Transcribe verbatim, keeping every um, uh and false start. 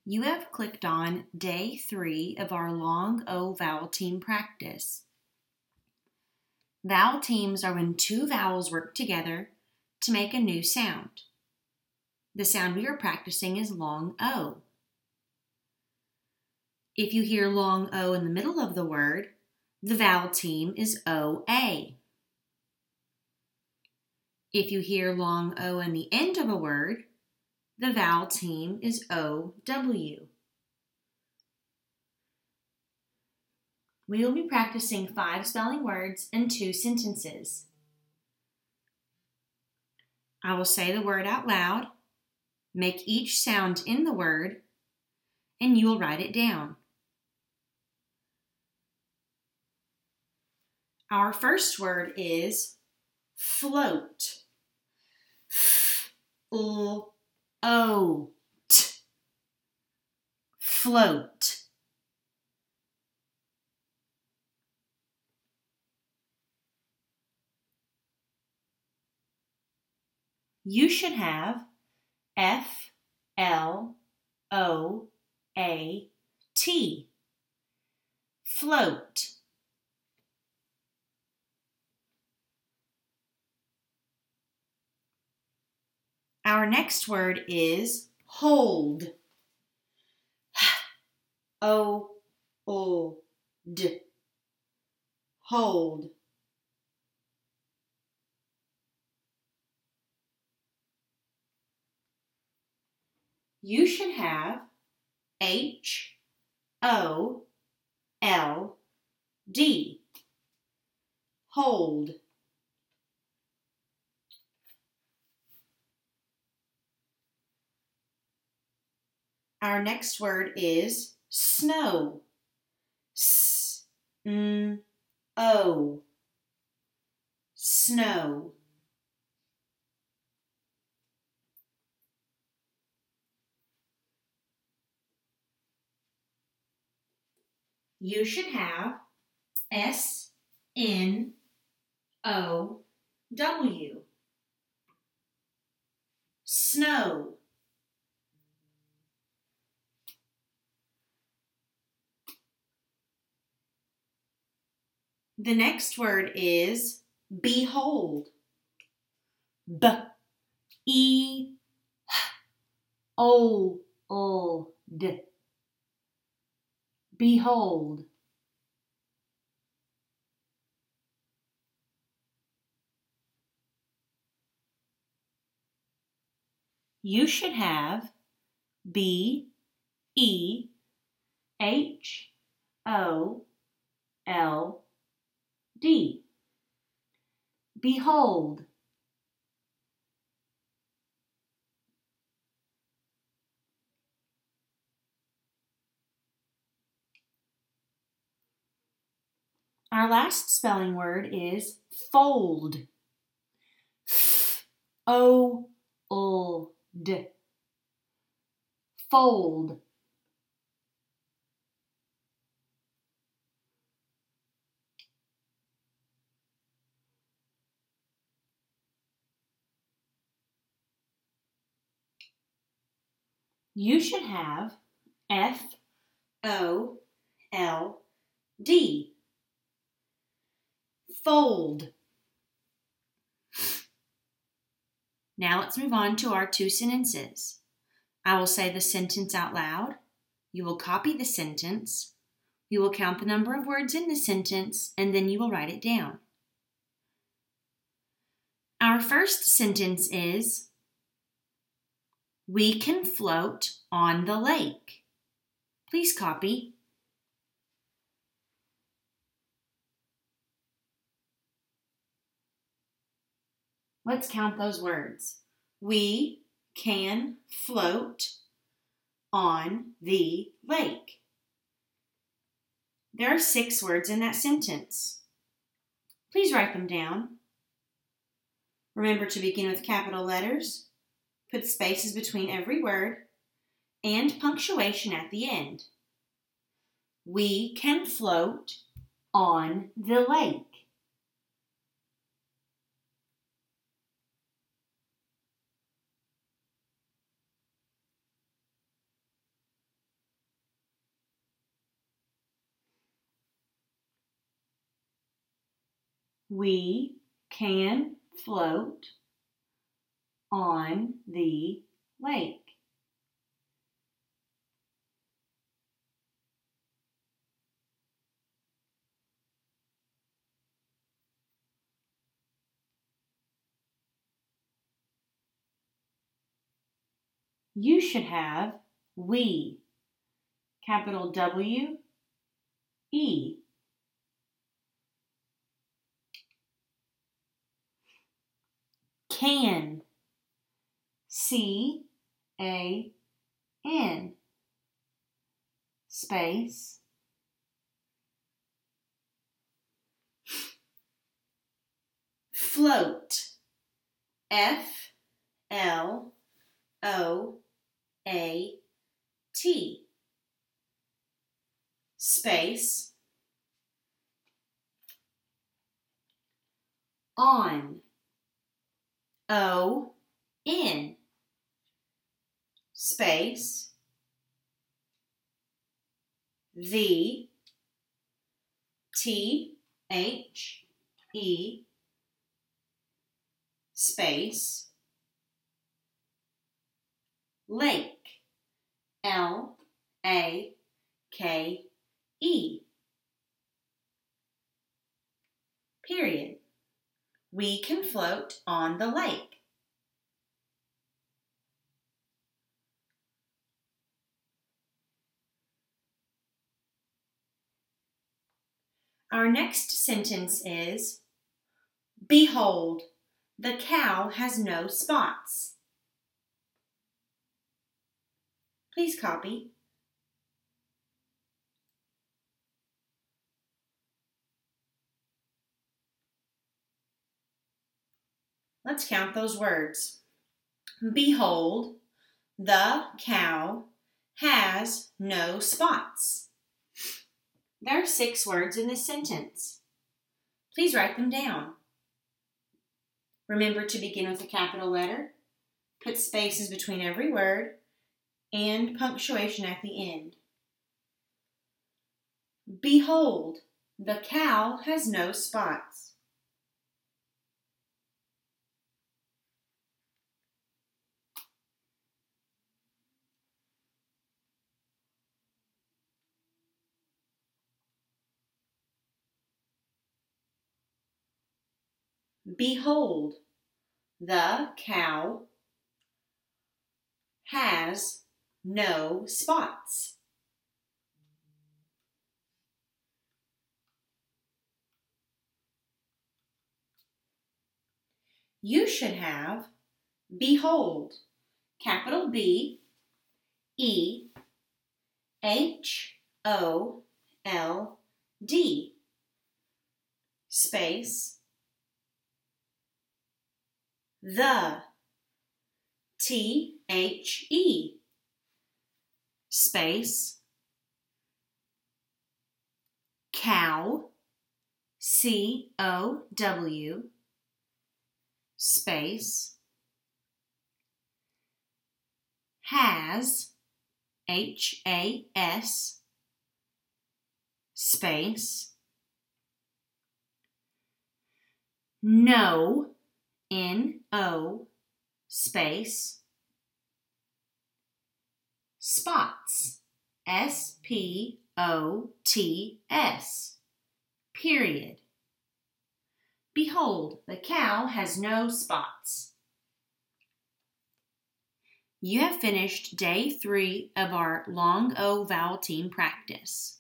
You have clicked on day three of our long O vowel team practice. Vowel teams are when two vowels work together to make a new sound. The sound we are practicing is long O. If you hear long O in the middle of the word, the vowel team is O A. If you hear long O in the end of a word, the vowel team is O W. We will be practicing five spelling words and two sentences. I will say the word out loud, make each sound in the word, and you will write it down. Our first word is float. F-L O T. Float. You should have F L O A T. Float. Our next word is hold. O O D. Hold. You should have H O L D. Hold. Our next word is snow. S N O. Snow. You should have S N O W. Snow. The next word is behold. B E O L D. Behold. You should have B E H O L D. Behold. Our last spelling word is fold. F O L D. Fold. You should have F O L D. Fold. Now let's move on to our two sentences. I will say the sentence out loud. You will copy the sentence. You will count the number of words in the sentence, and then you will write it down. Our first sentence is, we can float on the lake. Please copy. Let's count those words. We can float on the lake. There are six words in that sentence. Please write them down. Remember to begin with capital letters, put spaces between every word, and punctuation at the end. We can float on the lake. We can float on the lake. You should have we, capital W, E. Can, C, A, N, space, float, F, L, O, A, T, space, on, O, N, space, the, T, H, E, space, lake, L, A, K, E, period. We can float on the lake. Our next sentence is, behold, the cow has no spots. Please copy. Let's count those words. Behold, the cow has no spots. There are six words in this sentence. Please write them down. Remember to begin with a capital letter, put spaces between every word, and punctuation at the end. Behold, the cow has no spots. Behold, the cow has no spots. You should have behold, capital B, E, H, O, L, D, space, the, T, H, E, space, cow, C, O, W, space, has, H, A, S, space, no, N, O, space, spots, S, P, O, T, S, period. Behold, the cow has no spots. You have finished day three of our long O vowel team practice.